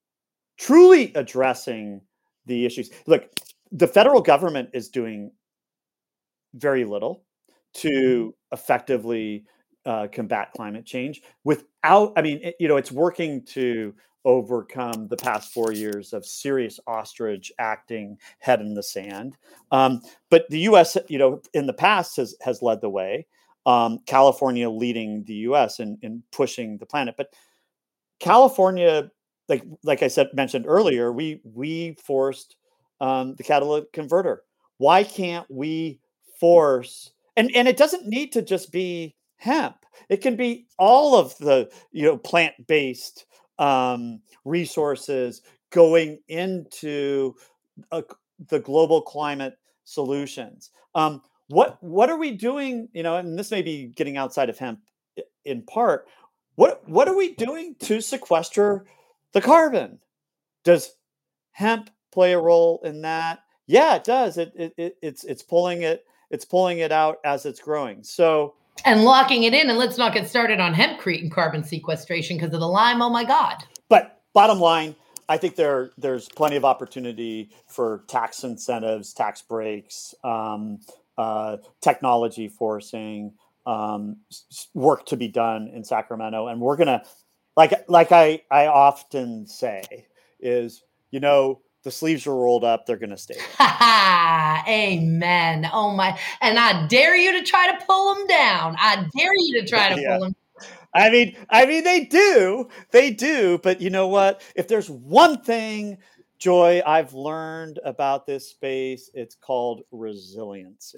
truly addressing the issues. Look, the federal government is doing very little to effectively uh, combat climate change without, I mean, it, you know, it's working to overcome the past four years of serious ostrich acting head in the sand. Um, but the U S, you know, in the past has, has led the way. Um, California leading the U S in, in pushing the planet. But California, like like I said mentioned earlier, we we forced um, the catalytic converter. Why can't we force? And and it doesn't need to just be hemp. It can be all of the you know plant based um, resources going into a, the global climate solutions. Um, what what are we doing? You know, and this may be getting outside of hemp i- in part. What what are we doing to sequester the carbon? Does hemp play a role in that? Yeah, it does. It, it, it it's it's pulling it it's pulling it out as it's growing. So, And locking it in, and let's not get started on hempcrete and carbon sequestration because of the lime. Oh my God. but bottom line, I think there there's plenty of opportunity for tax incentives, tax breaks, um, uh, technology forcing, um, s- work to be done in Sacramento, and we're gonna, like like I I often say, is you know the sleeves are rolled up, they're gonna stay there. Ha ha! Amen. Oh my. And I dare you to try to pull them down. I dare you to try to Yeah. pull them. I mean, I mean, they do, they do. But you know what? If there's one thing, Joy, I've learned about this space, it's called resiliency.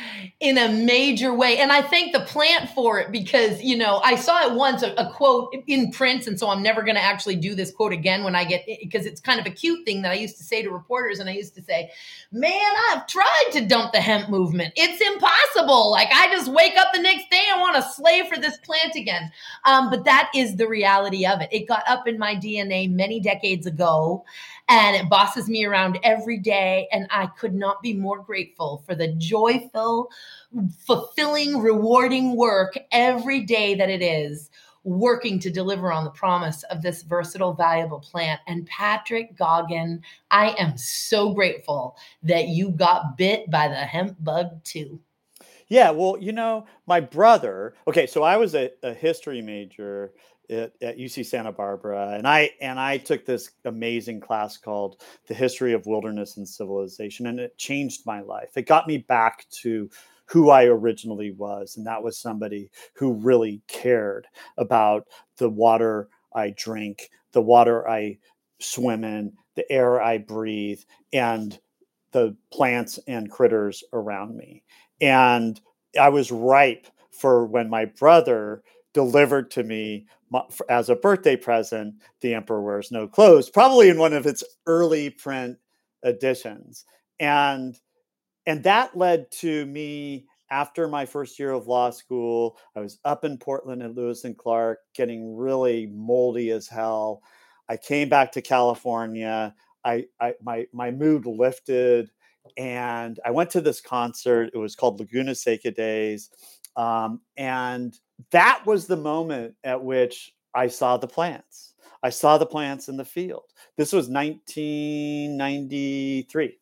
In a major way. And I thank the plant for it because, you know, I saw it once, a, a quote in print. And so I'm never going to actually do this quote again when I get, because it's kind of a cute thing that I used to say to reporters. And I used to say, man, I've tried to dump the hemp movement. It's impossible. Like I just wake up the next day and want to slave for this plant again. Um, but that is the reality of it. It got up in my D N A many decades ago, and it bosses me around every day. And I could not be more grateful for the joyful, fulfilling, rewarding work every day that it is working to deliver on the promise of this versatile, valuable plant. And Patrick Goggin, I am so grateful that you got bit by the hemp bug too. Yeah, well, you know, my brother. Okay, so I was a, a history major at, at U C Santa Barbara, and I and I took this amazing class called "The History of Wilderness and Civilization," and it changed my life. It got me back to who I originally was, and that was somebody who really cared about the water I drink, the water I swim in, the air I breathe, and the plants and critters around me. And I was ripe for when my brother delivered to me as a birthday present The Emperor Wears No Clothes, probably in one of its early print editions. And and that led to me after my first year of law school. I was up in Portland at Lewis and Clark, getting really moldy as hell. I came back to California. I, I my my mood lifted, and I went to this concert. It was called Laguna Seca Days, um, and that was the moment at which I saw the plants. I saw the plants in the field. This was nineteen ninety-three,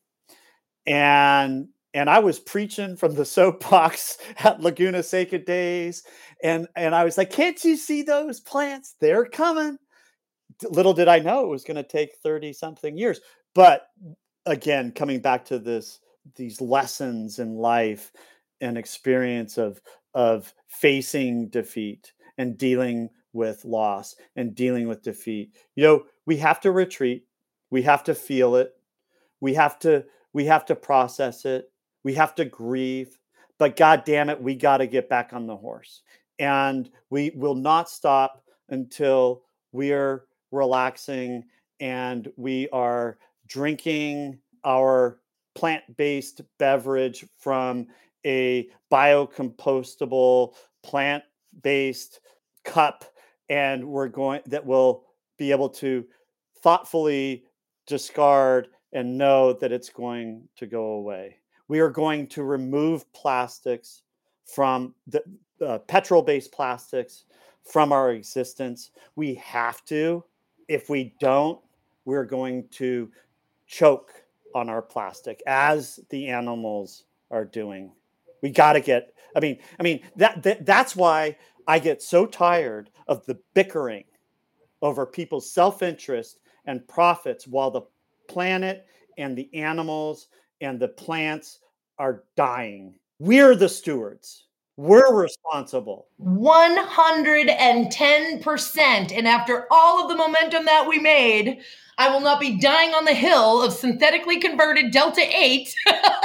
and and I was preaching from the soapbox at Laguna Seca Days, and and I was like, "Can't you see those plants? They're coming." Little did I know it was going to take thirty something years. But again, coming back to this, these lessons in life and experience of, of facing defeat and dealing with loss and dealing with defeat, you know, we have to retreat. We have to feel it. We have to, we have to process it. We have to grieve, but God damn it, we got to get back on the horse, and we will not stop until we are relaxing and we are drinking our plant-based beverage from a biocompostable plant-based cup, and we're going that will be able to thoughtfully discard and know that it's going to go away. We are going to remove plastics from the uh, petrol-based plastics from our existence. We have to. If we don't, we're going to choke on our plastic as the animals are doing. We got to get, I mean, I mean, that, that that's why I get so tired of the bickering over people's self-interest and profits while the planet and the animals and the plants are dying. We're the stewards. We're responsible. one hundred ten percent. And after all of the momentum that we made, I will not be dying on the hill of synthetically converted Delta eight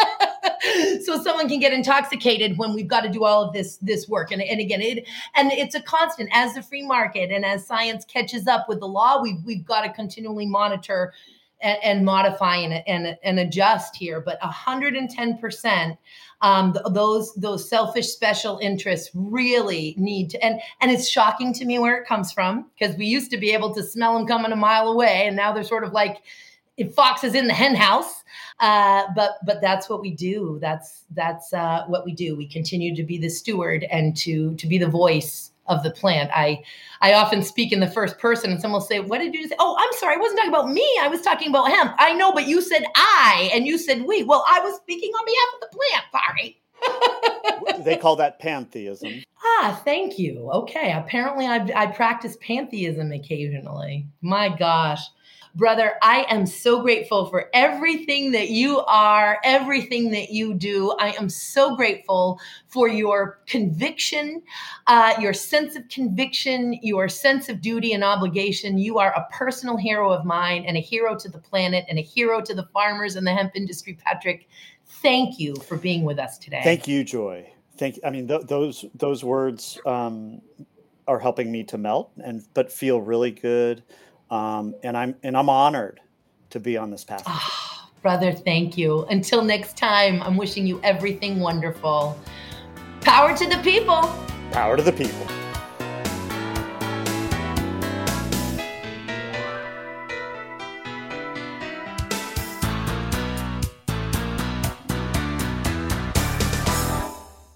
so someone can get intoxicated when we've got to do all of this this work. And, and again, it and it's a constant. As the free market and as science catches up with the law, we've, we've got to continually monitor and, and modify and, and, and adjust here. But one hundred ten percent. Um, th- those those selfish special interests really need to, and and it's shocking to me where it comes from, because we used to be able to smell them coming a mile away, and now they're sort of like if foxes in the hen house. Uh, but but that's what we do. That's that's uh, what we do. We continue to be the steward and to to be the voice of the plant. I I often speak in the first person, and someone will say, "What did you say?" "Oh, I'm sorry, I wasn't talking about me. I was talking about hemp." "I know, but you said I, and you said we." "Well, I was speaking on behalf of the plant. Sorry." They call that pantheism. Ah, thank you. Okay, apparently I I practice pantheism occasionally. My gosh. Brother, I am so grateful for everything that you are, everything that you do. I am so grateful for your conviction, uh, your sense of conviction, your sense of duty and obligation. You are a personal hero of mine and a hero to the planet and a hero to the farmers and the hemp industry, Patrick. Thank you for being with us today. Thank you, Joy. Thank. I mean, th- those those words um, are helping me to melt and but feel really good. Um, and I'm and I'm honored to be on this path. Oh, brother, thank you. Until next time, I'm wishing you everything wonderful. Power to the people. Power to the people.